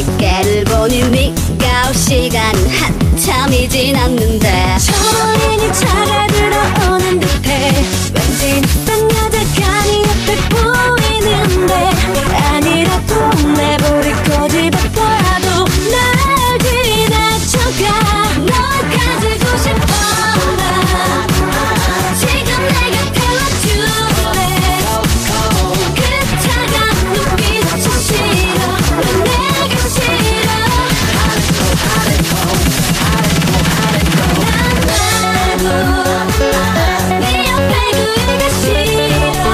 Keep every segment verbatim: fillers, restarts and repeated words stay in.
시계를 보니 네가 올 시간은 한참이 지났는데 저리니 차가 들어오는 듯해 왠지 딴 여자가 네 옆에 보이는데 아니라도 내버리고 집었더라도 날 지나쳐가 널 가지고 싶어 나 지금 내 곁에 와줄래 그 차가운 눈빛조차 싫어 넌 내가 싫어 난 나도 네 옆에 그이가 싫어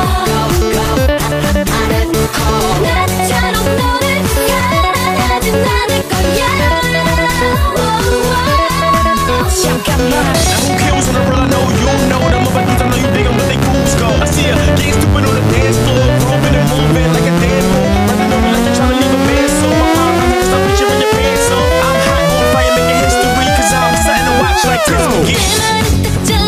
나처럼 너를 사랑하진 않을 거야 잠깐만 Who cares on the road? I know you know them other dudes. I know you dig 'em, but they fools go. I see her getting stupid on the dance floor, grooving and moving like a dead bull. Running over like you're trying to leave a man so my mom I can stop picturing your pants so I'm hot on fire making history cause I'm something to watch like Chris McGee. 내 말은 딱 잘라